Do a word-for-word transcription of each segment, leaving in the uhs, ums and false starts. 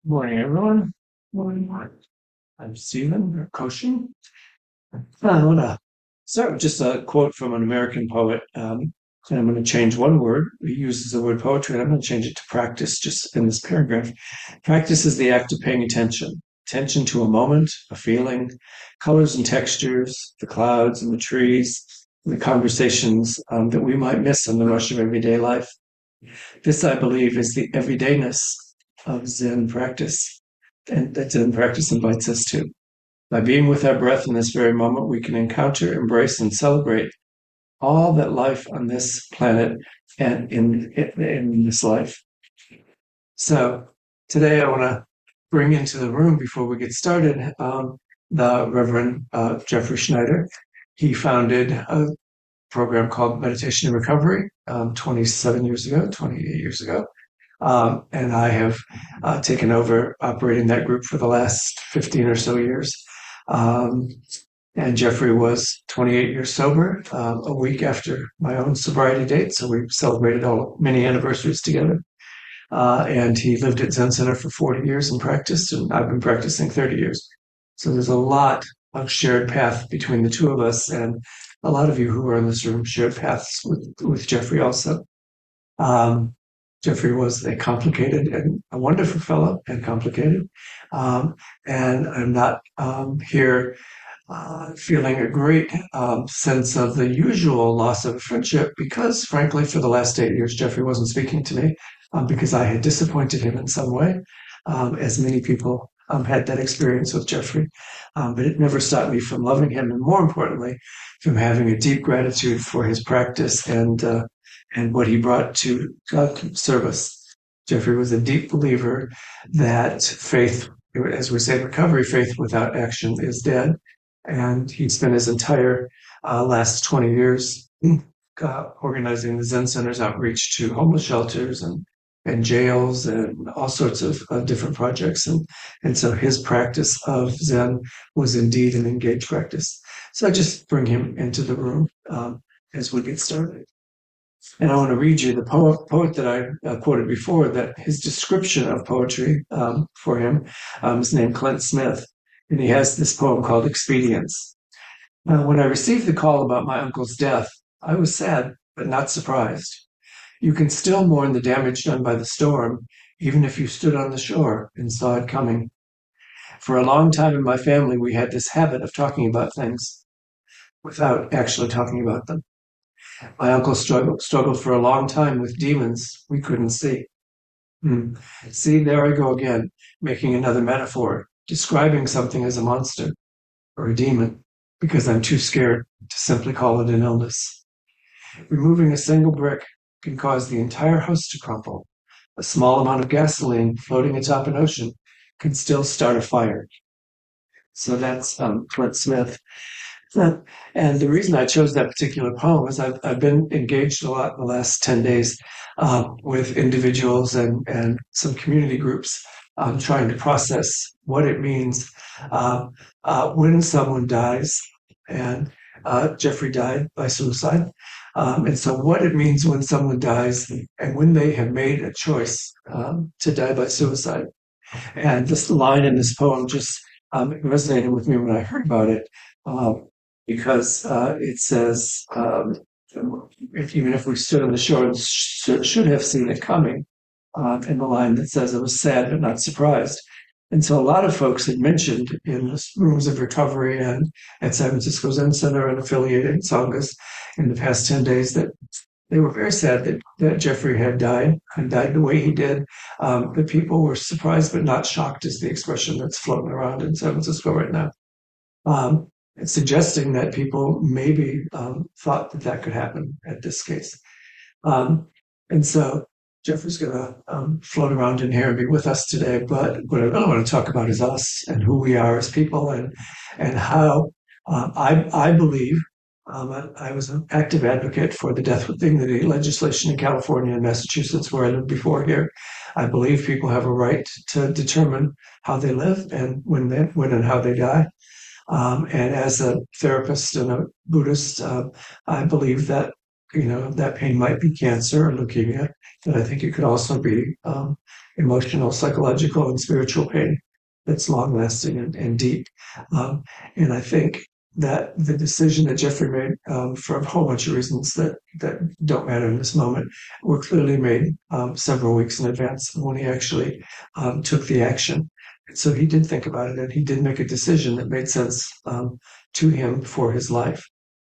Morning, everyone. Morning, morning. I'm Stephen Koshin. I want to start with just a quote from an American poet. Um, and I'm going to change one word. He uses the word poetry, and I'm going to change it to practice just in this paragraph. Practice is the act of paying attention, attention to a moment, a feeling, colors and textures, the clouds and the trees, and the conversations um, that we might miss in the rush of everyday life. This, I believe, is the everydayness of Zen practice, and that Zen practice invites us to. By being with our breath in this very moment, we can encounter, embrace, and celebrate all that life on this planet and in, in, in this life. So today I want to bring into the room before we get started um, the Reverend uh, Jeffrey Schneider. He founded a program called Meditation and Recovery um, twenty-seven years ago, twenty-eight years ago. Um, and I have uh, taken over operating that group for the last fifteen or so years. Um, and Jeffrey was twenty-eight years sober, um, a week after my own sobriety date. So we celebrated all many anniversaries together. Uh, and he lived at Zen Center for forty years and practiced, and I've been practicing thirty years. So there's a lot of shared path between the two of us, and a lot of you who are in this room shared paths with, with Jeffrey also. Um, Jeffrey was a complicated and a wonderful fellow and complicated. Um, and I'm not um, here uh, feeling a great um, sense of the usual loss of a friendship because, frankly, for the last eight years, Jeffrey wasn't speaking to me um, because I had disappointed him in some way, um, as many people um, had that experience with Jeffrey. Um, but it never stopped me from loving him, and more importantly, from having a deep gratitude for his practice and uh, and what he brought to God service. Jeffrey was a deep believer that faith, as we say in recovery, faith without action is dead. And he spent his entire uh, last twenty years uh, organizing the Zen Center's outreach to homeless shelters and and jails and all sorts of uh, different projects. And, and so his practice of Zen was indeed an engaged practice. So I just bring him into the room um, as we get started. And I want to read you the poet, poet that I uh, quoted before, that his description of poetry um, for him um, is named Clint Smith. And he has this poem called Expedience. Now, when I received the call about my uncle's death, I was sad, but not surprised. You can still mourn the damage done by the storm, even if you stood on the shore and saw it coming. For a long time in my family, we had this habit of talking about things without actually talking about them. My uncle struggled, struggled for a long time with demons we couldn't see. Hmm. See, there I go again, making another metaphor, describing something as a monster or a demon, because I'm too scared to simply call it an illness. Removing a single brick can cause the entire house to crumple. A small amount of gasoline floating atop an ocean can still start a fire. So that's um, Clint Smith. And the reason I chose that particular poem is I've, I've been engaged a lot in the last ten days uh, with individuals and, and some community groups um, trying to process what it means uh, uh, when someone dies. And uh, Jeffrey died by suicide. Um, and so what it means when someone dies and when they have made a choice um, to die by suicide. And this line in this poem just um, resonated with me when I heard about it. Um, because uh, it says, um, if, even if we stood on the shore and sh- should have seen it coming, uh, in the line that says, I was sad but not surprised. And so a lot of folks had mentioned in the rooms of recovery and at San Francisco Zen Center and affiliated Sanghas in the past ten days that they were very sad that, that Jeffrey had died and died the way he did. Um, but people were surprised but not shocked is the expression that's floating around in San Francisco right now. Um, suggesting that people maybe um, thought that that could happen at this case. Um, and so Jeffrey's going to um, float around in here and be with us today. But what I really want to talk about is us and who we are as people and and how um, I, I believe um, I, I was an active advocate for the death with dignity legislation in California and Massachusetts, where I lived before here. I believe people have a right to determine how they live and when they, when and how they die. Um, and as a therapist and a Buddhist, uh, I believe that, you know, that pain might be cancer or leukemia, but I think it could also be um, emotional, psychological, and spiritual pain that's long lasting and, and deep. Um, and I think that the decision that Jeffrey made, um, for a whole bunch of reasons that, that don't matter in this moment, were clearly made um, several weeks in advance when he actually um, took the action. So he did think about it, and he did make a decision that made sense um, to him for his life.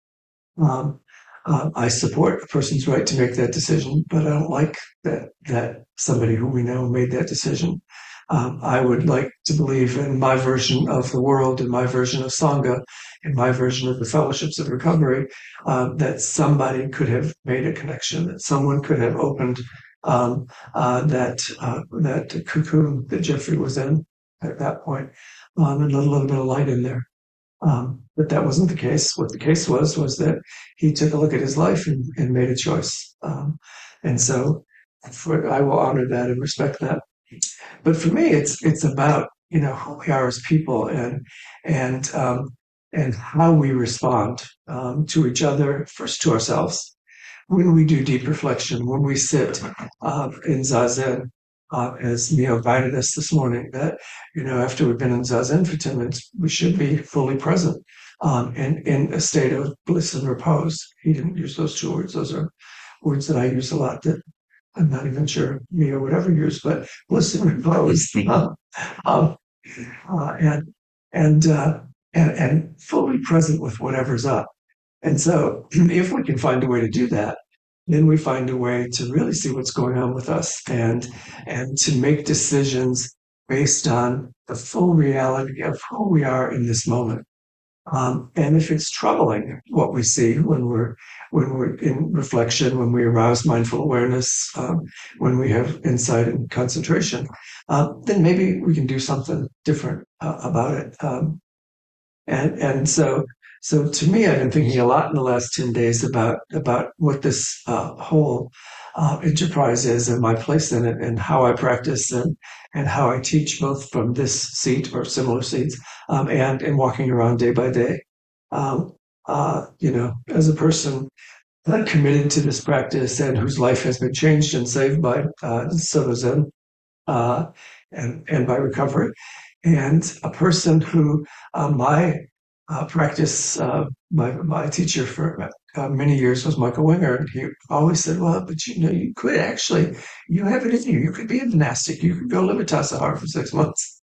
Um, uh, I support a person's right to make that decision, but I don't like that that somebody who we know made that decision. Um, I would like to believe in my version of the world, in my version of Sangha, in my version of the fellowships of recovery, uh, that somebody could have made a connection, that someone could have opened um, uh, that uh, that cocoon that Jeffrey was in at that point, um, and let a little bit of light in there. Um, but that wasn't the case. What the case was was that he took a look at his life and, and made a choice. Um, and so, for, I will honor that and respect that. But for me, it's it's about you know who we are as people and and um, and how we respond um, to each other, first to ourselves. When we do deep reflection, when we sit uh, in zazen, uh, as Mio guided us this morning, that you know after we've been in zazen for ten minutes, we should be fully present um, and in a state of bliss and repose. He didn't use those two words; those are words that I use a lot. That I'm not even sure Mio would ever use, but bliss and repose, um, um, uh, and and, uh, and and fully present with whatever's up. And so, if we can find a way to do that, then we find a way to really see what's going on with us and and to make decisions based on the full reality of who we are in this moment. Um, and if it's troubling what we see when we're when we're in reflection, when we arouse mindful awareness, um, when we have insight and concentration, uh, then maybe we can do something different uh, about it. Um, and and so so to me, I've been thinking a lot in the last ten days about about what this uh, whole uh, enterprise is and my place in it and how I practice and and how I teach both from this seat or similar seats um, and in walking around day by day. Um, uh, you know, as a person that committed to this practice and whose life has been changed and saved by uh, Soto Zen uh, and and by recovery, and a person who uh, my uh, practice, uh, my my teacher for uh, many years was Michael Winger, and he always said, "Well, but you know, you could actually, you have it in you. You could be a monastic. You could go live at Tassajara for six months."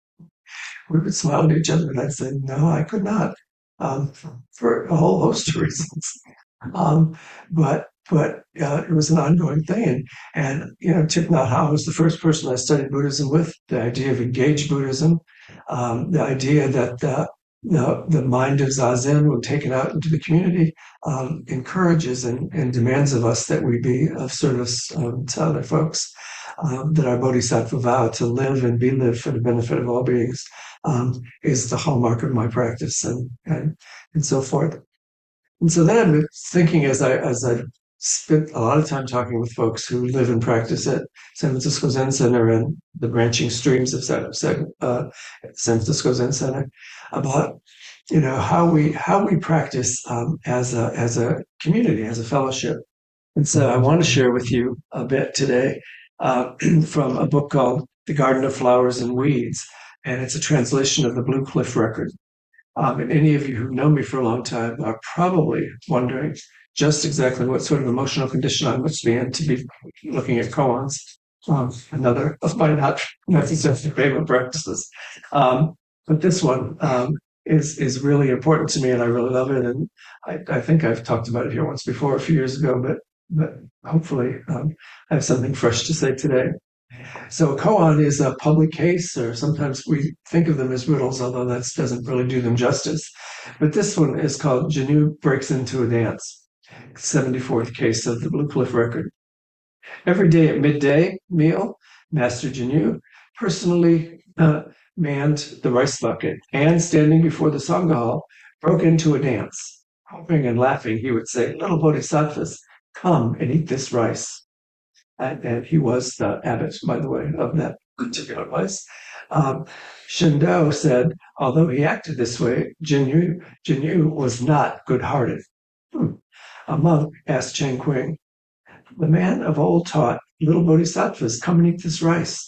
We would smile at each other, and I'd say, "No, I could not, um, for a whole host of reasons." Um, but but uh, it was an ongoing thing, and and you know, Thich Nhat Hanh was the first person I studied Buddhism with. The idea of engaged Buddhism, um, the idea that the, the the mind of Zazen, when taken out into the community, um, encourages and, and demands of us that we be of service um, to other folks. Um, that our bodhisattva vow to live and be lived for the benefit of all beings um, is the hallmark of my practice, and and and so forth. And so then I'm thinking as I as I spent a lot of time talking with folks who live and practice at San Francisco Zen Center and the branching streams of San, uh, San Francisco Zen Center about you know how we how we practice um, as a as a community, as a fellowship. And so I want to share with you a bit today uh, from a book called The Garden of Flowers and Weeds, and it's a translation of the Blue Cliff Record. Um, and any of you who know me for a long time are probably wondering just exactly what sort of emotional condition I must be in to be looking at koans, um, another of my not necessarily favorite practices. Um, but this one um, is is really important to me, and I really love it. And I, I think I've talked about it here once before, a few years ago, but but hopefully um, I have something fresh to say today. So a koan is a public case, or sometimes we think of them as riddles, although that doesn't really do them justice. But this one is called Janu Breaks into a Dance, seventy-fourth case of the Blue Cliff Record. Every day at midday meal, Master Janu personally uh, manned the rice bucket and, standing before the Sangha hall, broke into a dance. Hoping and laughing, he would say, "Little bodhisattvas, come and eat this rice." And, and he was the abbot, by the way, of that particular place. Um, Shendo said, although he acted this way, Jinyu, Jinyu was not good-hearted. Hmm. A monk asked Chen Qing, "The man of old taught little bodhisattvas, come and eat this rice.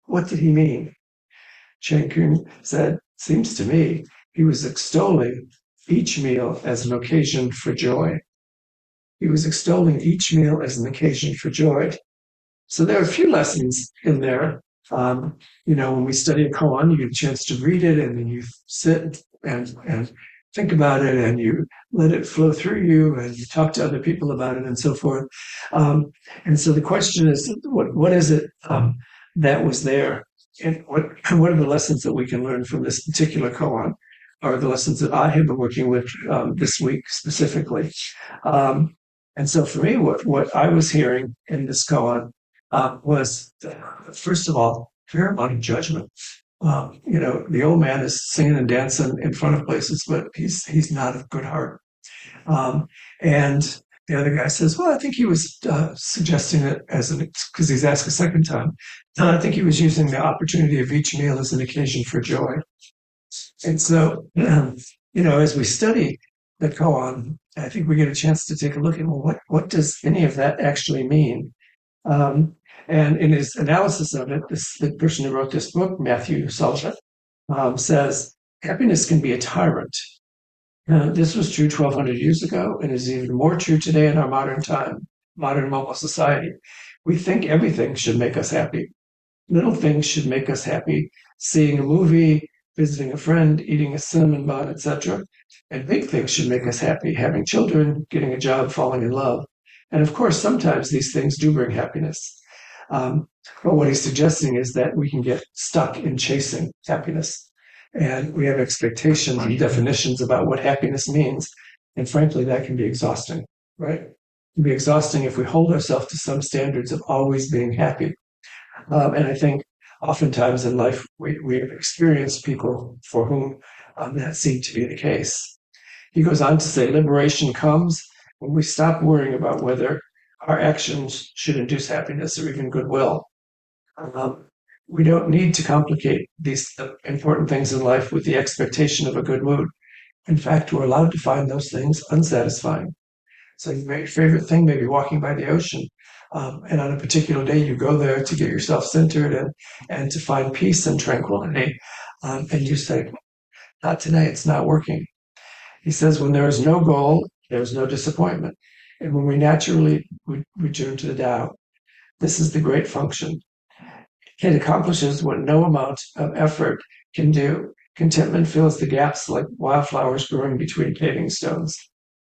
what did he mean? Chen Kun said, seems to me he was extolling each meal as an occasion for joy. He was extolling each meal as an occasion for joy. So there are a few lessons in there. Um, you know, when we study a koan, you get a chance to read it, and then you sit and and think about it, and you let it flow through you, and you talk to other people about it, and so forth. Um, and so the question is, what what is it um, that was there, and what what are the lessons that we can learn from this particular koan, or the lessons that I have been working with um, this week specifically? Um, and so for me, what what I was hearing in this koan uh, was, uh, first of all, a fair amount of judgment. Um, you know, the old man is singing and dancing in front of places, but he's he's not of good heart. Um, and the other guy says, "Well, I think he was uh, suggesting it as an because he's asked a second time. Uh, I think he was using the opportunity of each meal as an occasion for joy." And so, um, you know, as we study the koan, I think we get a chance to take a look at, well, what what does any of that actually mean? Um, and in his analysis of it, this, the person who wrote this book, Matthew Sullivan, um, says happiness can be a tyrant. Uh, this was true twelve hundred years ago and is even more true today in our modern time, modern mobile society. We think everything should make us happy. Little things should make us happy. Seeing a movie, visiting a friend, eating a cinnamon bun, et cetera. And big things should make us happy. Having children, getting a job, falling in love. And of course, sometimes these things do bring happiness. Um, but what he's suggesting is that we can get stuck in chasing happiness. And we have expectations and definitions about what happiness means. And frankly, that can be exhausting, right? It can be exhausting if we hold ourselves to some standards of always being happy. Um, and I think oftentimes in life, we, we have experienced people for whom um, that seemed to be the case. He goes on to say, liberation comes when we stop worrying about whether our actions should induce happiness or even goodwill. Um, we don't need to complicate these important things in life with the expectation of a good mood. In fact, we're allowed to find those things unsatisfying. So your favorite thing may be walking by the ocean. Um, and on a particular day, you go there to get yourself centered and, and to find peace and tranquility. Um, and you say, not today, it's not working. He says, when there is no goal, there's no disappointment. And when we naturally return to the Tao, this is the great function. It accomplishes what no amount of effort can do. Contentment fills the gaps like wildflowers growing between paving stones.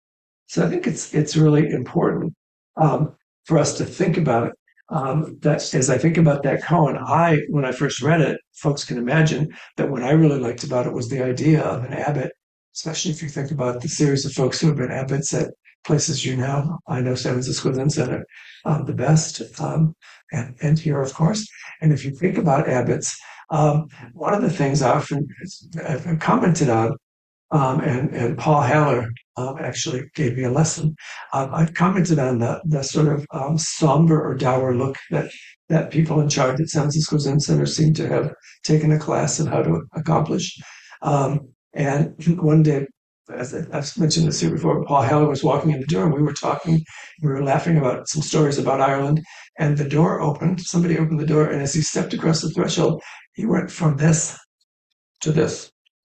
So I think it's it's really important um, for us to think about it. Um, that as I think about that koan, I when I first read it, folks can imagine that what I really liked about it was the idea of an abbot, especially if you think about the series of folks who have been abbots at places you know. I know San Francisco Zen Center um, the best, um, and, and here, of course. And if you think about abbots, um, one of the things I often I've commented on, um, and, and Paul Haller um, actually gave me a lesson. Um, I've commented on the, the sort of um, somber or dour look that, that people in charge at San Francisco Zen Center seem to have taken a class in how to accomplish. Um, and one day, as I've mentioned this here before, Paul Haller was walking in the door and we were talking, we were laughing about some stories about Ireland, and the door opened, somebody opened the door, and as he stepped across the threshold, he went from this to this.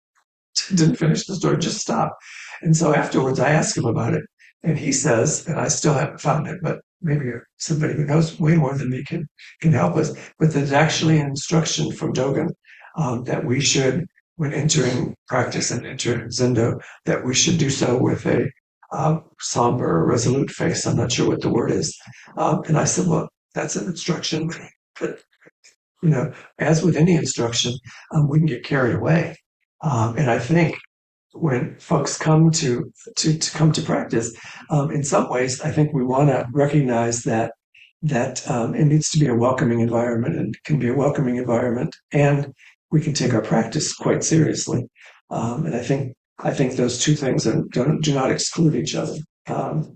Didn't finish the story, just stopped. And so afterwards I asked him about it, and he says, and I still haven't found it, but maybe somebody who knows way more than me can, can help us, but there's actually an instruction from Dogen um, that we should, when entering practice and enter Zendo, that we should do so with a um, somber or resolute face. I'm not sure what the word is. Um, and I said, well, that's an instruction, but you know, as with any instruction, um, we can get carried away. Um, and I think when folks come to to, to come to practice, um, in some ways, I think we want to recognize that that um, it needs to be a welcoming environment, and can be a welcoming environment, and we can take our practice quite seriously. Um, and I think I think those two things are, don't, do not exclude each other. Um,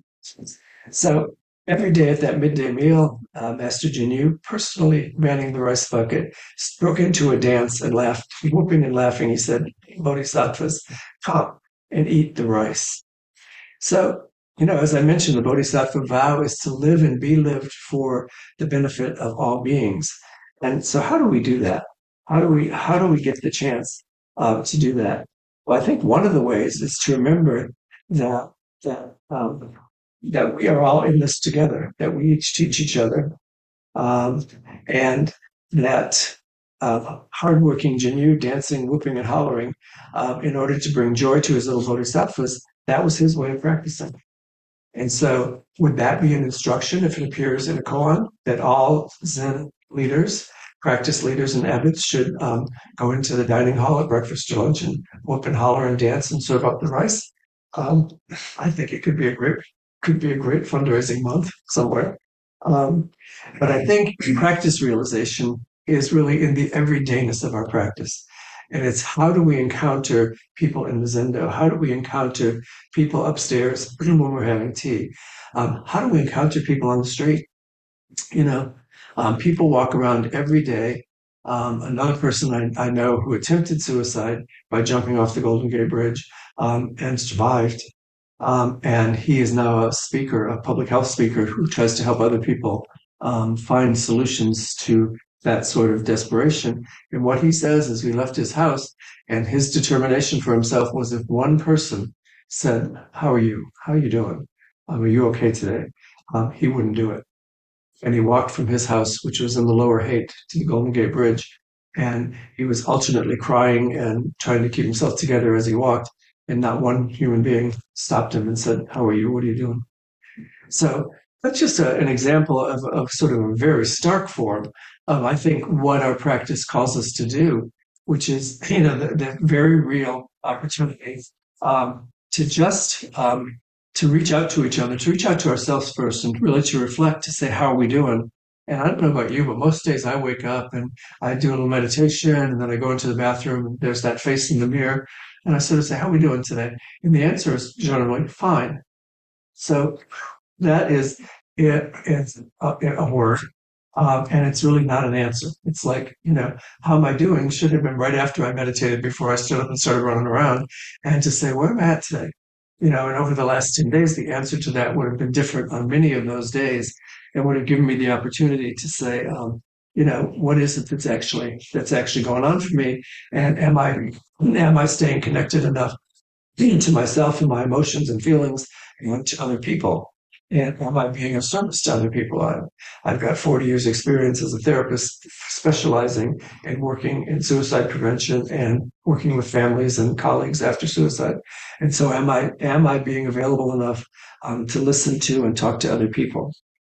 so every day at that midday meal, uh, Master Jinyu, personally manning the rice bucket, broke into a dance and laughed, whooping and laughing. He said, Bodhisattvas, come and eat the rice. So, you know, as I mentioned, the Bodhisattva vow is to live and be lived for the benefit of all beings. And so how do we do that? How do we how do we get the chance uh, to do that? Well, I think one of the ways is to remember that that um, that we are all in this together, that we each teach each other, um, and that uh, hardworking Jinyu dancing, whooping, and hollering uh, in order to bring joy to his little bodhisattvas, that was his way of practicing. And so, would that be an instruction if it appears in a koan that all Zen leaders, practice leaders, and abbots should um, go into the dining hall at breakfast or lunch and whoop and holler and dance and serve up the rice? Um, I think it could be a great could be a great fundraising month somewhere. Um, but I think practice realization is really in the everydayness of our practice. And it's how do we encounter people in the Zendo? How do we encounter people upstairs when we're having tea? Um, how do we encounter people on the street? You know, um, people walk around every day. Um, another person I, I know who attempted suicide by jumping off the Golden Gate Bridge um, and survived. Um, and he is now a speaker, a public health speaker who tries to help other people um, find solutions to that sort of desperation. And what he says is, we left his house, and his determination for himself was, if one person said, "How are you? How are you doing? Um, are you okay today?" Um, he wouldn't do it. And he walked from his house, which was in the Lower Haight, to the Golden Gate Bridge. And he was alternately crying and trying to keep himself together as he walked. And not one human being stopped him and said, "How are you? What are you doing?" So that's just a, an example of, of sort of a very stark form of, I think, what our practice calls us to do, which is, you know, the, the very real opportunity um, to just um, to reach out to each other, to reach out to ourselves first, and really to reflect, to say, how are we doing? And I don't know about you, but most days I wake up and I do a little meditation, and then I go into the bathroom, and there's that face in the mirror, and I sort of say, "How are we doing today?" And the answer is generally fine. So that is it. It's a, a word, um, and it's really not an answer. It's like, you know, how am I doing? Should have been right after I meditated, before I stood up and started running around, and to say, where am I at today? You know, and over the last ten days, the answer to that would have been different on many of those days, and would have given me the opportunity to say, um, you know, what is it that's actually that's actually going on for me, and am I am I staying connected enough to myself and my emotions and feelings and to other people? And am I being of service to other people? I've, I've got forty years experience as a therapist, specializing in working in suicide prevention and working with families and colleagues after suicide. And so am I, am I being available enough um, to listen to and talk to other people?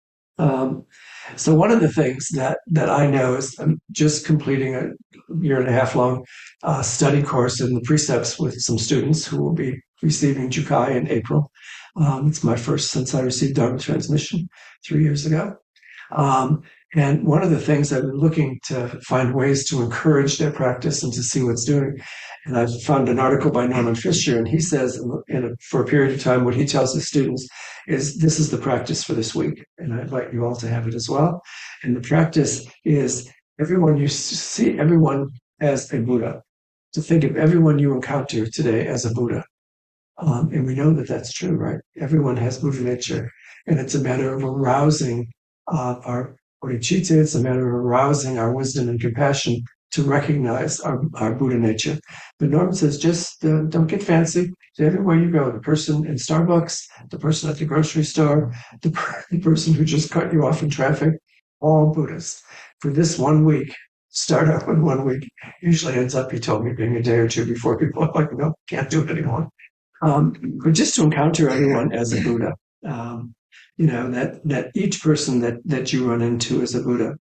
Um, so one of the things that that I know is, I'm just completing a year and a half long uh, study course in the precepts with some students who will be receiving Jukai in April. Um, it's my first since I received Dharma transmission three years ago. Um, and one of the things I've been looking to find ways to encourage their practice and to see what's doing. And I've found an article by Norman Fisher, and he says, in a, for a period of time, what he tells his students is, this is the practice for this week. And I invite you all to have it as well. And the practice is, everyone you see everyone as a Buddha, to think of everyone you encounter today as a Buddha. Um, and we know that that's true, right? Everyone has Buddha nature. And it's a matter of arousing uh, our bodhicitta. It's a matter of arousing our wisdom and compassion to recognize our, our Buddha nature. But Norman says, just uh, don't get fancy. Everywhere you go, the person in Starbucks, the person at the grocery store, the, the person who just cut you off in traffic, all Buddhists. For this one week, start out with one week. Usually ends up, he told me, being a day or two before people are like, no, can't do it anymore. Um, but just to encounter everyone as a Buddha, um, you know, that that each person that that you run into is a Buddha.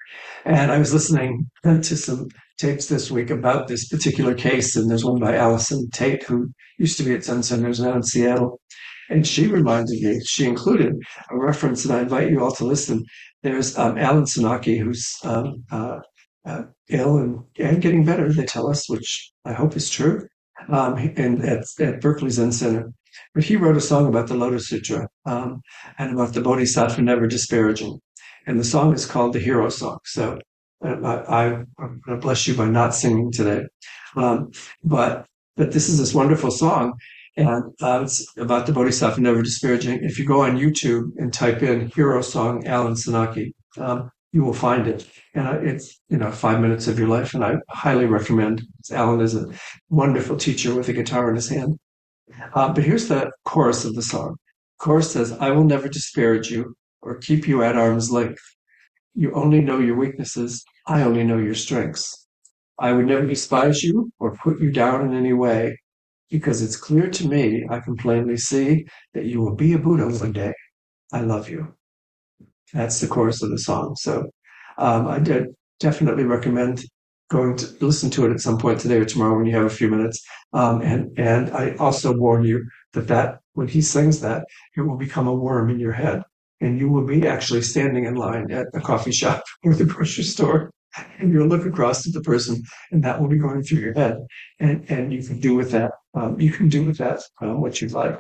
And I was listening to some tapes this week about this particular case, and there's one by Allison Tate, who used to be at Zen Centers now in Seattle. And she reminded me, she included a reference, and I invite you all to listen. There's um, Alan Senaki, who's um, uh, uh, ill and, and getting better, they tell us, which I hope is true. Um, and at, at Berkeley Zen Center. But he wrote a song about the Lotus Sutra um, and about the Bodhisattva never disparaging. And the song is called the Hero Song. So uh, I, I'm going to bless you by not singing today. Um, but but this is this wonderful song. And uh, it's about the Bodhisattva never disparaging. If you go on YouTube and type in Hero Song Alan Senaki, um, you will find it. And uh, it's, you know, five minutes of your life. And I highly recommend. Alan is a wonderful teacher with a guitar in his hand. Uh, but here's the chorus of the song. Chorus says, I will never disparage you or keep you at arm's length. You only know your weaknesses. I only know your strengths. I would never despise you or put you down in any way, because it's clear to me, I can plainly see that you will be a Buddha one day. I love you. That's the chorus of the song. So um, I did definitely recommend going to listen to it at some point today or tomorrow when you have a few minutes. Um, and and I also warn you that that when he sings that, it will become a worm in your head, and you will be actually standing in line at a coffee shop or the grocery store, and you'll look across at the person, and that will be going through your head, and and you can do with that um, you can do with that um, what you'd like.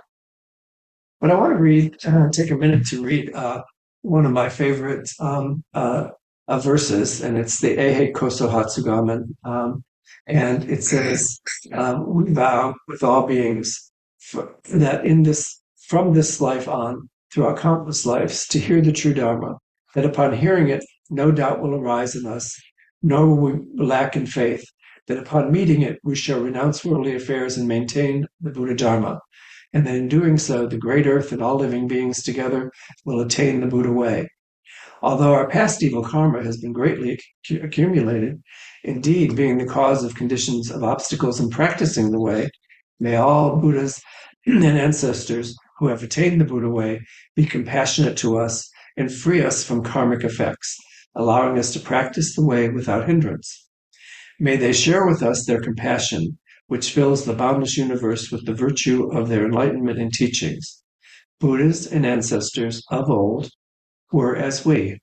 But I want to read, uh, take a minute to read uh, one of my favorite um, uh, uh, verses, and it's the Eihei Koso Hatsugamen. Um, and it says, um, we vow with all beings for, that in this, from this life on, throughout countless lives, to hear the true Dharma, that upon hearing it, no doubt will arise in us, nor will we lack in faith, that upon meeting it, we shall renounce worldly affairs and maintain the Buddha Dharma. And that in doing so, the great earth and all living beings together will attain the Buddha way. Although our past evil karma has been greatly accumulated, indeed being the cause of conditions of obstacles in practicing the way, may all Buddhas and ancestors who have attained the Buddha way be compassionate to us and free us from karmic effects, allowing us to practice the way without hindrance. May they share with us their compassion, which fills the boundless universe with the virtue of their enlightenment and teachings. Buddhas and ancestors of old were as we.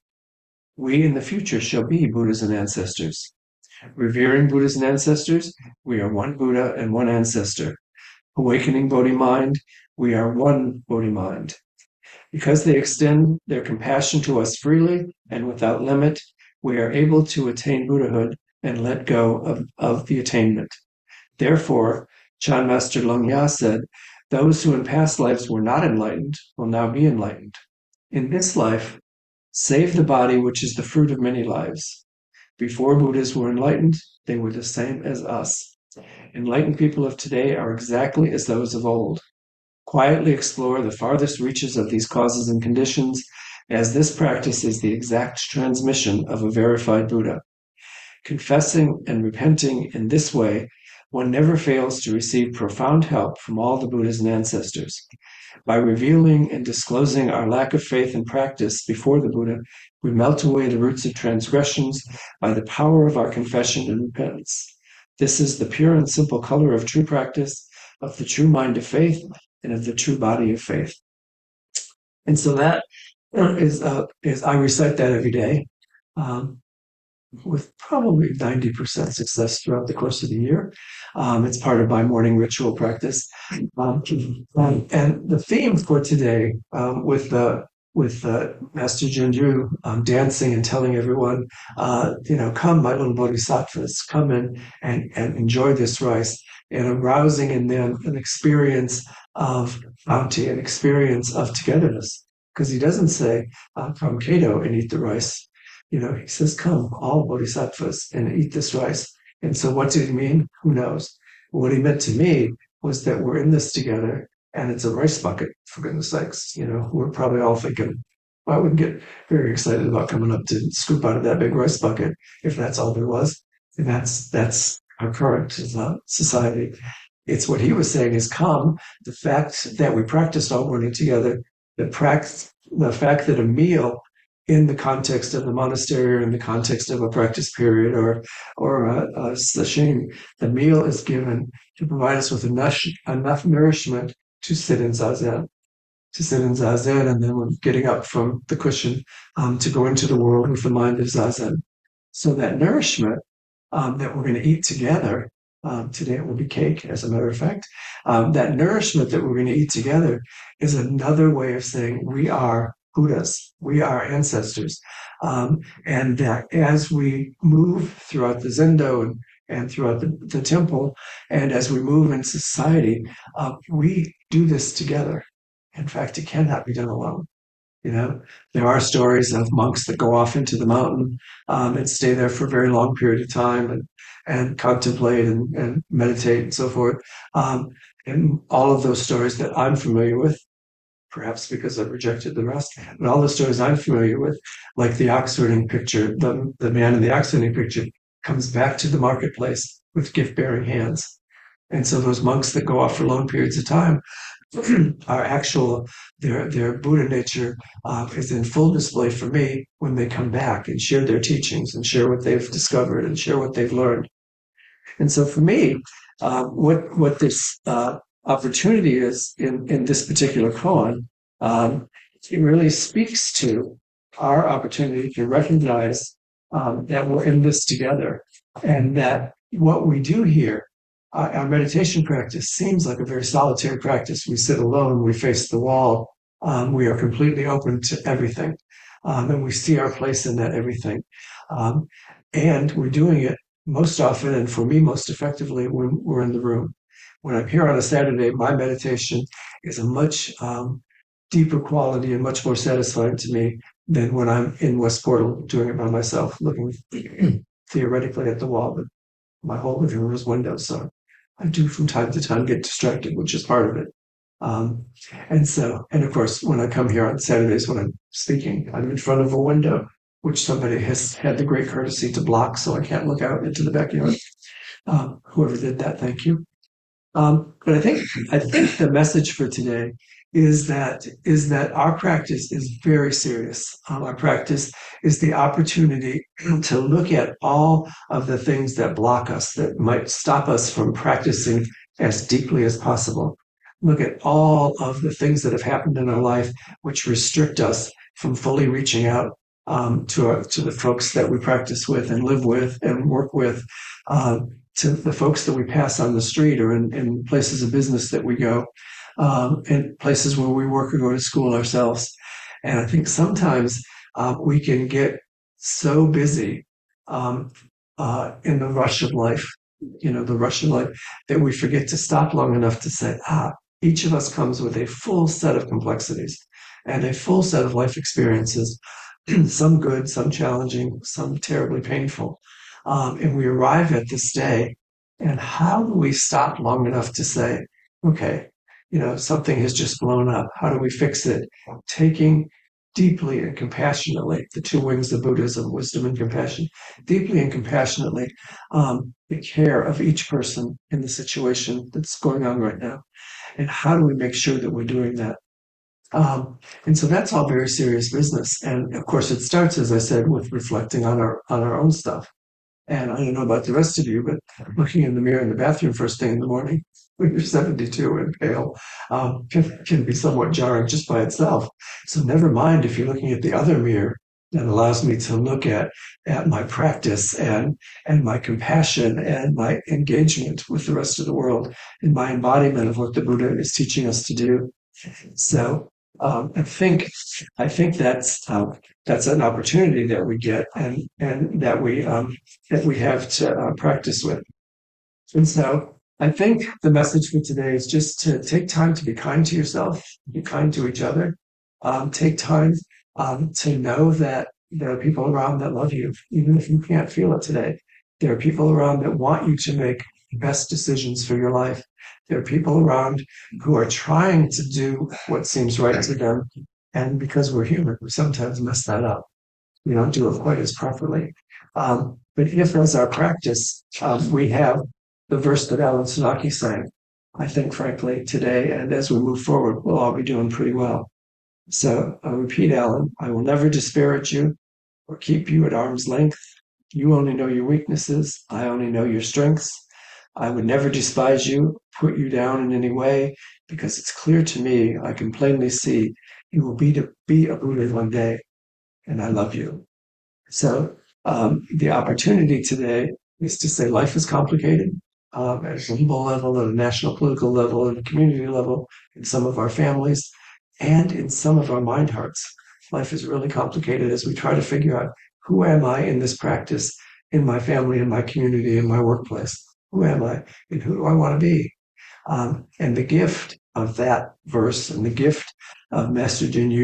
We in the future shall be Buddhas and ancestors. Revering Buddhas and ancestors, we are one Buddha and one ancestor. Awakening Bodhi mind, we are one Bodhi mind. Because they extend their compassion to us freely and without limit, we are able to attain Buddhahood and let go of, of the attainment. Therefore, Chan Master Longya said, those who in past lives were not enlightened will now be enlightened. In this life, save the body, which is the fruit of many lives. Before Buddhas were enlightened, they were the same as us. Enlightened people of today are exactly as those of old. Quietly explore the farthest reaches of these causes and conditions, as this practice is the exact transmission of a verified Buddha. Confessing and repenting in this way, one never fails to receive profound help from all the Buddhas and ancestors. By revealing and disclosing our lack of faith and practice before the Buddha, we melt away the roots of transgressions by the power of our confession and repentance. This is the pure and simple color of true practice, of the true mind of faith, and of the true body of faith. And so that is, uh, is I recite that every day. Um, with probably ninety percent success throughout the course of the year. Um, it's part of my morning ritual practice. Um, um, and the theme for today, um, with the with uh, Master Junju um, dancing and telling everyone, uh, you know, come, my little bodhisattvas, come in and, and enjoy this rice, and arousing in them an experience of bounty, an experience of togetherness. Because he doesn't say, uh, come, Cato, and eat the rice. You know, he says, come, all bodhisattvas, and eat this rice. And so what did he mean? Who knows? What he meant to me was that we're in this together, and it's a rice bucket, for goodness sakes. You know, we're probably all thinking, well, I wouldn't get very excited about coming up to scoop out of that big rice bucket if that's all there was. And that's that's our current uh, society. It's what he was saying is, come, the fact that we practiced all morning together, the, pract- the fact that a meal in the context of the monastery or in the context of a practice period or or a, a sesshin, the meal is given to provide us with enough, enough nourishment to sit in zazen, to sit in zazen, and then when getting up from the cushion um, to go into the world with the mind of zazen. So that nourishment um, that we're going to eat together, um, today it will be cake, as a matter of fact, um, that nourishment that we're going to eat together is another way of saying we are Buddhas, we are ancestors. Um, and that as we move throughout the Zendo and, and throughout the, the temple, and as we move in society, uh, we do this together. In fact, it cannot be done alone. You know, there are stories of monks that go off into the mountain um, and stay there for a very long period of time and and contemplate and, and meditate and so forth. Um, and all of those stories that I'm familiar with, perhaps because I've rejected the rest, but all the stories I'm familiar with, like the ox herding picture, the, the man in the ox herding picture comes back to the marketplace with gift bearing hands. And so those monks that go off for long periods of time are actual, their, their Buddha nature uh, is in full display for me when they come back and share their teachings and share what they've discovered and share what they've learned. And so for me, uh, what what this uh, opportunity is in, in this particular koan, um, it really speaks to our opportunity to recognize um, that we're in this together and that what we do here, uh, our meditation practice seems like a very solitary practice. We sit alone, we face the wall, um, we are completely open to everything, um, and we see our place in that everything. Um, and we're doing it most often, and for me, most effectively, when we're in the room. When I'm here on a Saturday, my meditation is a much um, deeper quality and much more satisfying to me than when I'm in West Portal doing it by myself, looking theoretically at the wall. But my whole living room is windows, so I do from time to time get distracted, which is part of it. Um, and so, and of course, when I come here on Saturdays when I'm speaking, I'm in front of a window, which somebody has had the great courtesy to block, so I can't look out into the backyard. Um, whoever did that, thank you. Um, but I think I think the message for today is that is that our practice is very serious. Um, our practice is the opportunity to look at all of the things that block us, that might stop us from practicing as deeply as possible. Look at all of the things that have happened in our life which restrict us from fully reaching out um, to our, to the folks that we practice with and live with and work with. Um, to the folks that we pass on the street or in, in places of business that we go, um, and places where we work or go to school ourselves. And I think sometimes uh, we can get so busy um, uh, in the rush of life, you know, the rush of life, that we forget to stop long enough to say, ah, each of us comes with a full set of complexities and a full set of life experiences, some good, some challenging, some terribly painful. Um, and we arrive at this day, and how do we stop long enough to say, okay, you know, something has just blown up. How do we fix it? Taking deeply and compassionately, the two wings of Buddhism, wisdom and compassion, deeply and compassionately, um, the care of each person in the situation that's going on right now. And how do we make sure that we're doing that? Um, and so that's all very serious business. And of course, it starts, as I said, with reflecting on our on our own stuff. And I don't know about the rest of you, but looking in the mirror in the bathroom first thing in the morning when you're seventy-two and pale um, can, can be somewhat jarring just by itself. So never mind if you're looking at the other mirror that allows me to look at, at my practice and, and my compassion and my engagement with the rest of the world and my embodiment of what the Buddha is teaching us to do. So um, I think I think that's uh, that's an opportunity that we get and and that we um, that we have to uh, practice with. And so I think the message for today is just to take time to be kind to yourself, be kind to each other, um, take time um, to know that there are people around that love you, even if you can't feel it today. There are people around that want you to make the best decisions for your life. There are people around who are trying to do what seems right to them. And because we're human, we sometimes mess that up. We don't do it quite as properly. Um, but if, as our practice, um, we have the verse that Alan Senaki sang, I think, frankly, today, and as we move forward, we'll all be doing pretty well. So I'll repeat, Alan, I will never disparage you or keep you at arm's length. You only know your weaknesses. I only know your strengths. I would never despise you, put you down in any way, because it's clear to me, I can plainly see, you will be to be a Buddha one day, and I love you. So um, the opportunity today is to say life is complicated um, at a global level, at a national political level, at a community level, in some of our families, and in some of our mind hearts. Life is really complicated as we try to figure out, who am I in this practice, in my family, in my community, in my workplace? Who am I, and who do I want to be? Um, and the gift of that verse and the gift of Master Jin Yu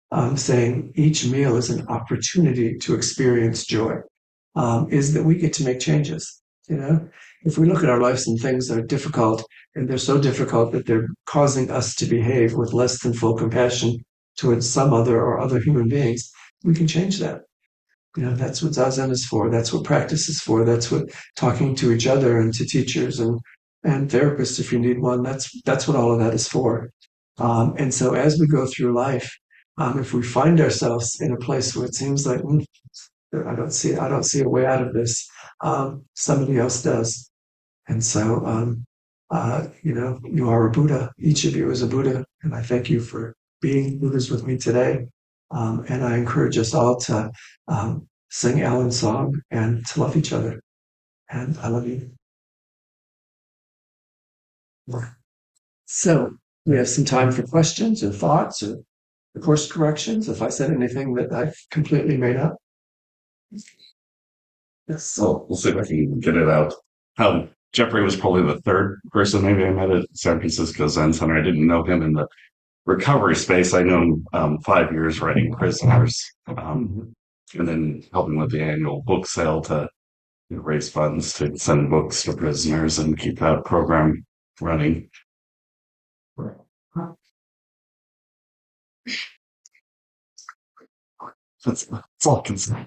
um, saying each meal is an opportunity to experience joy, um, is that we get to make changes. You know, if we look at our lives and things that are difficult, and they're so difficult that they're causing us to behave with less than full compassion towards some other or other human beings, we can change that. You know, that's what Zazen is for. That's what practice is for. That's what talking to each other and to teachers and and therapists, if you need one. That's that's what all of that is for. Um, and so, as we go through life, um, if we find ourselves in a place where it seems like mm, I don't see I don't see a way out of this, um, somebody else does. And so, um, uh, you know, you are a Buddha. Each of you is a Buddha, and I thank you for being Buddhas with me today. Um, and I encourage us all to um, sing Alan's song and to love each other. And I love you. So we have some time for questions or thoughts or course corrections. If I said anything that I completely made up. Yes. So we'll see if I can get it out. Um, Jeffrey was probably the third person maybe I met at San Francisco Zen Center. I didn't know him in the recovery space. I know him um, five years writing prisoners, um, and then helping with the annual book sale to you know, raise funds to send books to prisoners and keep that program running. That's, that's all I can say.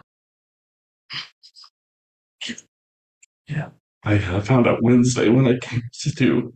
Yeah. I uh, found out Wednesday when I came to do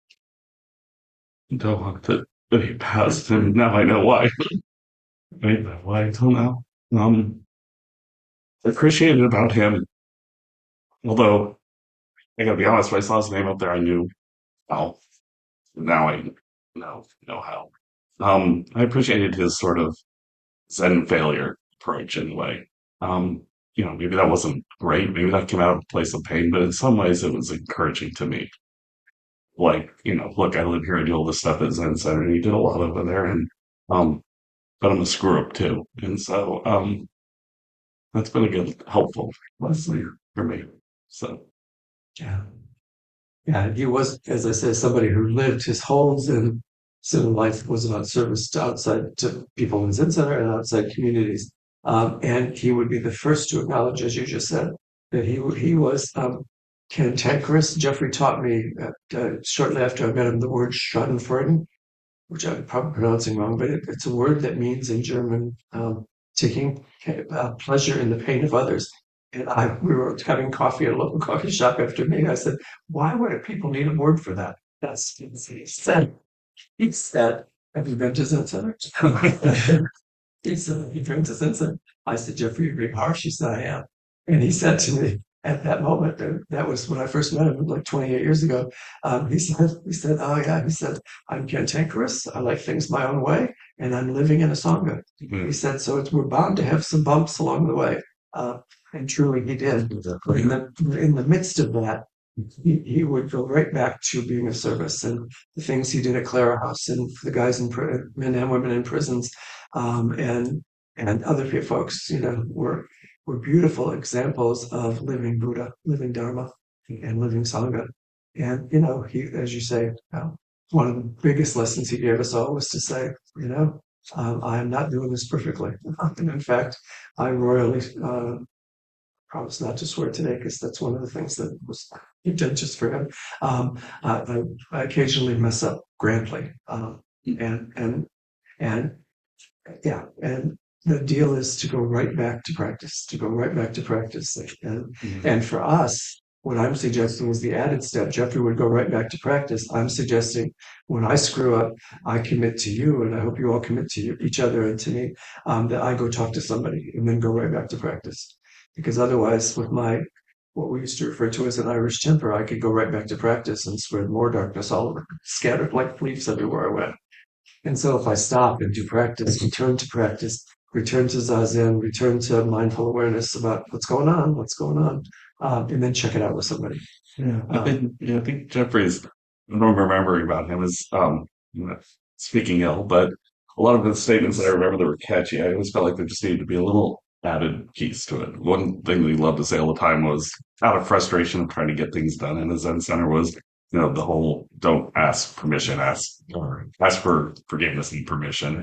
no, that, that he passed, and now I know why. I know why until now. Um, I appreciated about him, although I gotta be honest, when I saw his name up there, I knew how. Now I know know how. Um, I appreciated his sort of Zen failure approach in a way. Um, you know, maybe that wasn't great. Maybe that came out of a place of pain, but in some ways it was encouraging to me. Like, you know, look, I live here, I do all this stuff at Zen Center, and he did a lot over there, and um, but I'm a screw up too, and so um, that's been a good, helpful lesson for me. So, Yeah. Yeah. He was, as I said, somebody who lived his whole Zen, Zen life was about service to outside to people in Zen Center and outside communities. Um, and he would be the first to acknowledge, as you just said, that he he was um, cantankerous. Jeffrey taught me uh, uh, shortly after I met him the word Schadenfreude, which I'm probably pronouncing wrong, but it, it's a word that means in German um, taking uh, pleasure in the pain of others. And I, we were having coffee at a local coffee shop after a meeting. I said, "Why would people need a word for that?" That's what he said. He said, "Have you been to Zen Center?" He said, "Have you been to Zen Center?" I said, "Jeffrey, you're being harsh." He said, "I am." And he said to me at that moment, and that was when I first met him, like twenty-eight years ago. Um, he said, "He said, oh yeah," he said, "I'm cantankerous. I like things my own way, and I'm living in a sangha." mm, He said, "So it's, we're bound to have some bumps along the way." Uh, and truly, he did. In the in the midst of that, he, he would go right back to being of service and the things he did at Clara House and for the guys in pri- men and women in prisons, um, and and other pe- folks, you know, were were beautiful examples of living Buddha, living Dharma, and living Sangha. And you know, he, as you say, uh, one of the biggest lessons he gave us all was to say, you know, um, I am not doing this perfectly, and in fact, I royally uh, promise not to swear today because that's one of the things that was he did just for him. Um, I, I occasionally mess up grandly, um, and and and yeah, and the deal is to go right back to practice, to go right back to practice, and mm, and for us. What I'm suggesting is the added step. Jeffrey would go right back to practice. I'm suggesting when I screw up, I commit to you, and I hope you all commit to you, each other and to me, um, that I go talk to somebody and then go right back to practice because otherwise with my what we used to refer to as an Irish temper, I could go right back to practice and spread more darkness all over, scattered like leaves everywhere I went. And so if I stop and do practice, return to practice, return to Zazen, return to mindful awareness about what's going on, what's going on, um, and then check it out with somebody. yeah, I Um, think yeah, I think Jeffrey's. I don't remembering about him is um, you know, speaking ill, but a lot of the statements that I remember that were catchy. I always felt like there just needed to be a little added piece to it. One thing that he loved to say all the time was, out of frustration of trying to get things done in the Zen Center, was you know the whole don't ask permission, ask or ask for forgiveness and permission.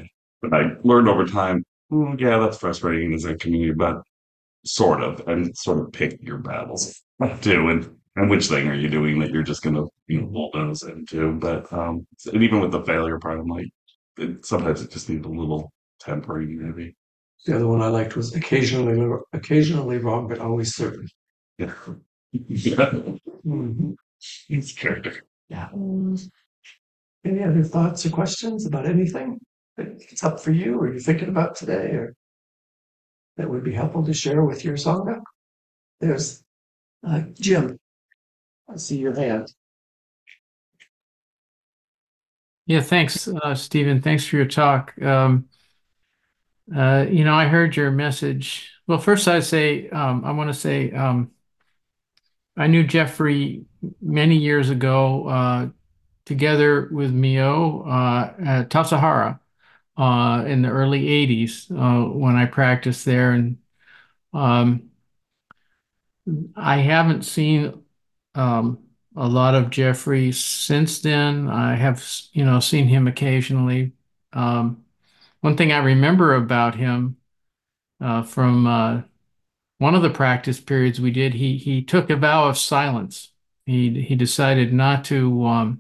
But I learned over time, "Mm, yeah, that's frustrating as a community, but sort of, and sort of pick your battles too, and and which thing are you doing that you're just gonna you know bulldoze into. But um, and even with the failure part, I'm like, it, sometimes it just needs a little tempering, maybe. The other one I liked was occasionally, occasionally wrong, but always certain. Yeah, yeah, Mhm. it's character. Yeah. Any other thoughts or questions about anything that it's up for you or you're thinking about today or that would be helpful to share with your Sangha? There's uh, Jim. I see your hand. Yeah, thanks, uh, Stephen. Thanks for your talk. Um, uh, you know, I heard your message. Well, first I'd say, um, I want to say, um, I knew Jeffrey many years ago, uh, together with Mio, uh, at Tassajara, uh, in the early eighties, uh, when I practiced there. And, um, I haven't seen, um, a lot of Jeffrey since then. I have, you know, seen him occasionally. Um, One thing I remember about him, uh, from uh, one of the practice periods we did, he he took a vow of silence. He he decided not to um,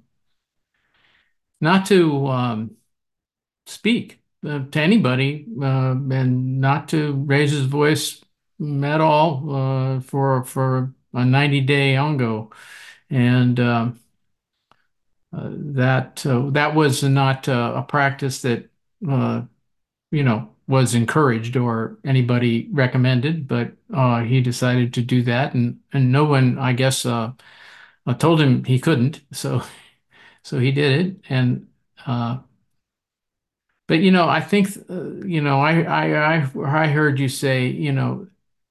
not to um, speak uh, to anybody, uh, and not to raise his voice at all, uh, for for a ninety day ongo, and um, uh, that uh, that was not uh, a practice that, uh, you know, was encouraged or anybody recommended, but uh, he decided to do that, and and no one, I guess, uh, uh, told him he couldn't, so so he did it, and uh, but you know, I think, uh, you know, I I I I heard you say, you know,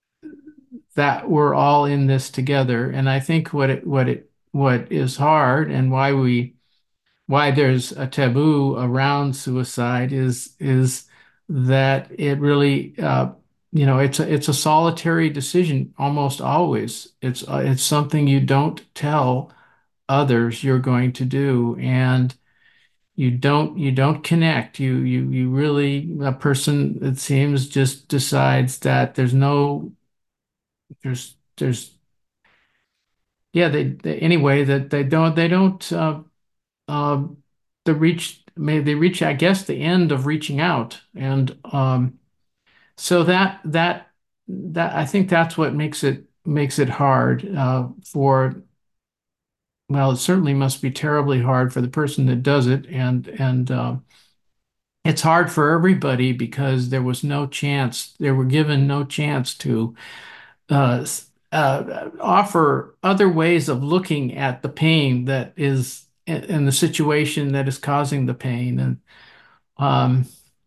that we're all in this together, and I think what it what it what is hard and why we why there's a taboo around suicide is is that it really, uh, you know, it's a, it's a solitary decision almost always. It's uh, it's something you don't tell others you're going to do, and you don't you don't connect. You you you really, a person, it seems, just decides that there's no there's there's yeah, they, they anyway, that they don't they don't uh, um, the reach maybe they reach, I guess, the end of reaching out, and um, so that that that I think that's what makes it makes it hard, uh, for, well, it certainly must be terribly hard for the person that does it, and and uh, it's hard for everybody because there was no chance, they were given no chance to uh, uh, offer other ways of looking at the pain that is in the situation that is causing the pain. And um,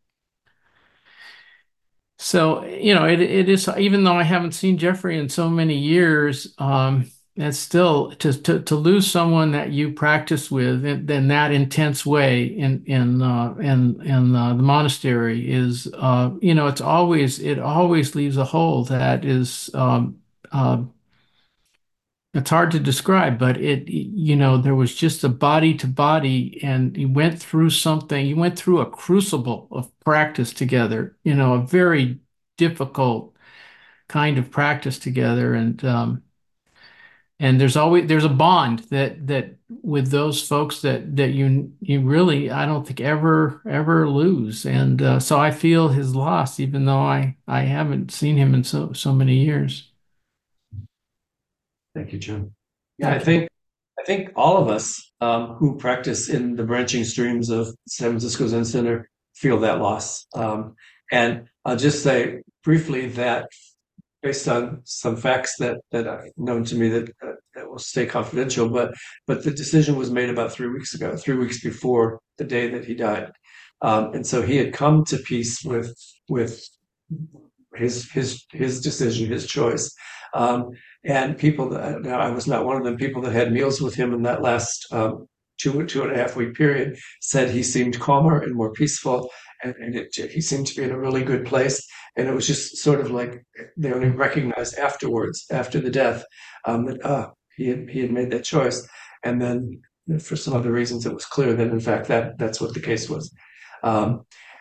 so, you know, it, it is, even though I haven't seen Jeffrey in so many years, um, it's still to, to, to lose someone that you practice with in, in that intense way in, in, uh, in, in uh, the monastery is, uh, you know, it's always, it always leaves a hole that is, um, uh, it's hard to describe, but it, you know, there was just a body to body, and you went through something, you went through a crucible of practice together, you know, a very difficult kind of practice together. And, um, and there's always, there's a bond that, that with those folks that, that you, you really, I don't think ever, ever lose. And, uh, so I feel his loss, even though I, I haven't seen him in so, so many years. Thank you, Jim. Yeah, I Thank you. think I think all of us um, who practice in the branching streams of San Francisco Zen Center feel that loss. Um, and I'll just say briefly that based on some facts that that are known to me that uh, that will stay confidential, but but the decision was made about three weeks ago, three weeks before the day that he died, um, and so he had come to peace with with his his his decision, his choice. Um, and people that now I was not one of them. People that had meals with him in that last um, two two and a half week period said he seemed calmer and more peaceful, and, and it, he seemed to be in a really good place. And it was just sort of like they only recognized afterwards, after the death, um, that uh, he had he had made that choice. And then for some other reasons, it was clear that in fact that that's what the case was. Um,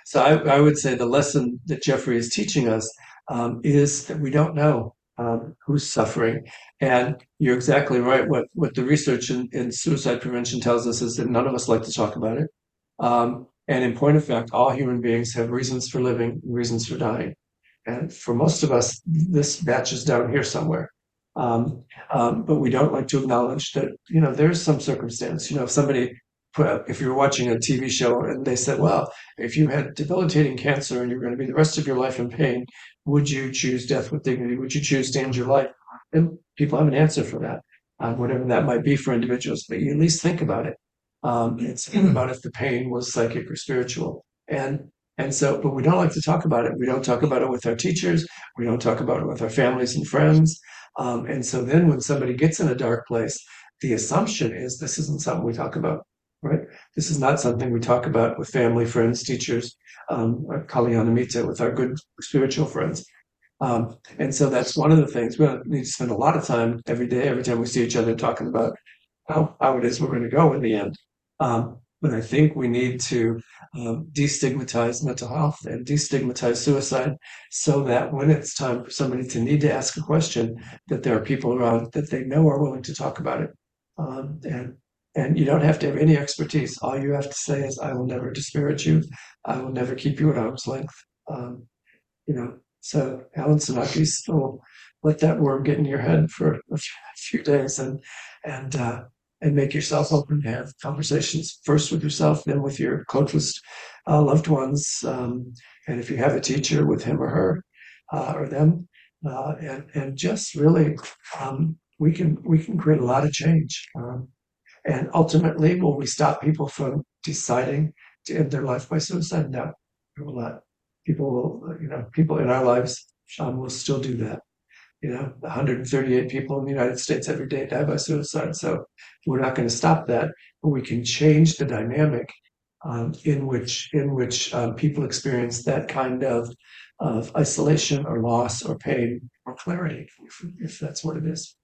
So I, I would say the lesson that Jeffrey is teaching us um, is that we don't know um, who's suffering. And you're exactly right. What what the research in, in suicide prevention tells us is that none of us like to talk about it. Um, and in point of fact, all human beings have reasons for living, reasons for dying. And for most of us, this matches down here somewhere. Um, um, but we don't like to acknowledge that, you know, there's some circumstance. You know, if somebody put up, if you're watching a T V show and they said, well, if you had debilitating cancer and you're going to be the rest of your life in pain, would you choose death with dignity? Would you choose to end your life? And people have an answer for that, uh, whatever that might be for individuals, but you at least think about it. Um, and think about if the pain was psychic or spiritual. And and so, but we don't like to talk about it. We don't talk about it with our teachers. We don't talk about it with our families and friends. Um, and so then when somebody gets in a dark place, the assumption is this isn't something we talk about, right? This is not something we talk about with family, friends, teachers, um, Kalyanamita, with our good spiritual friends. Um, and so that's one of the things we don't need to spend a lot of time every day, every time we see each other, talking about how, how it is we're going to go in the end. Um, but I think we need to um, destigmatize mental health and destigmatize suicide so that when it's time for somebody to need to ask a question, that there are people around that they know are willing to talk about it. Um, and and you don't have to have any expertise. All you have to say is, I will never disparage you. I will never keep you at arm's length. Um, you know, so Alan Sinakis will let that worm get in your head for a few days and and uh, and make yourself open to have conversations first with yourself, then with your closest uh, loved ones, um, and if you have a teacher, with him or her uh, or them, uh, and and just really um, we can we can create a lot of change. Um, and ultimately, will we stop people from deciding to end their life by suicide? No, we will not. People will, you know, people in our lives um, will still do that. You know, one hundred thirty-eight people in the United States every day die by suicide. So we're not going to stop that, but we can change the dynamic um, in which in which um, people experience that kind of of isolation or loss or pain or clarity, if, if that's what it is.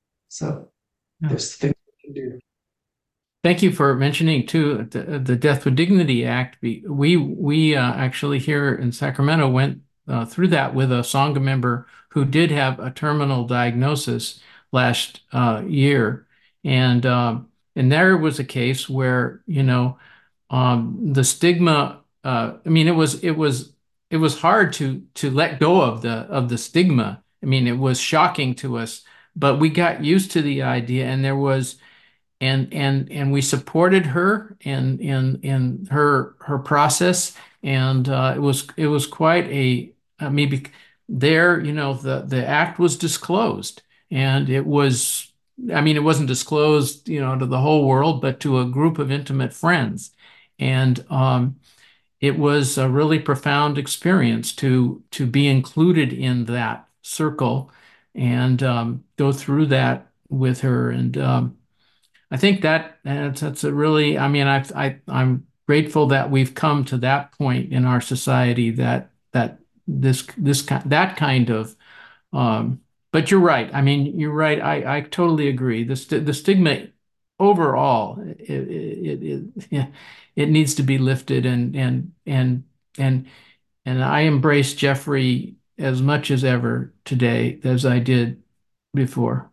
So Yeah. there's things we can do. Thank you for mentioning too the, the Death with Dignity Act. We we, we uh, actually here in Sacramento went uh, through that with a Sangha member who did have a terminal diagnosis last uh, year, and um, and there was a case where you know um, the stigma. Uh, I mean, it was it was it was hard to to let go of the of the stigma. I mean, it was shocking to us, but we got used to the idea, and there was and and and we supported her in in in her her process, and uh, it was it was quite a I mean bec- there you know the the act was disclosed, and it was I mean it wasn't disclosed you know to the whole world, but to a group of intimate friends, and um, it was a really profound experience to to be included in that circle and um, go through that with her. And um, I think that that's, that's a really, I mean, I, I, I'm grateful that we've come to that point in our society that, that this, this, ki- that kind of, um, but you're right. I mean, you're right. I, I totally agree. The, st the stigma overall, it, it, it, it, it needs to be lifted and, and, and, and, and I embrace Jeffrey as much as ever today as I did before.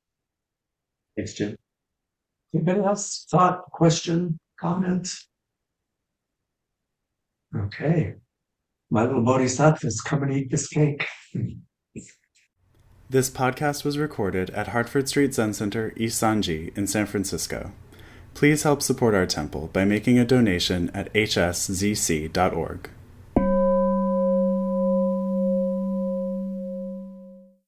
Thanks, Jim. Anybody else? Thought, question, comment? Okay. My little bodhisattva's come and eat this cake. This podcast was recorded at Hartford Street Zen Center, East Sanji in San Francisco. Please help support our temple by making a donation at h s z c dot org.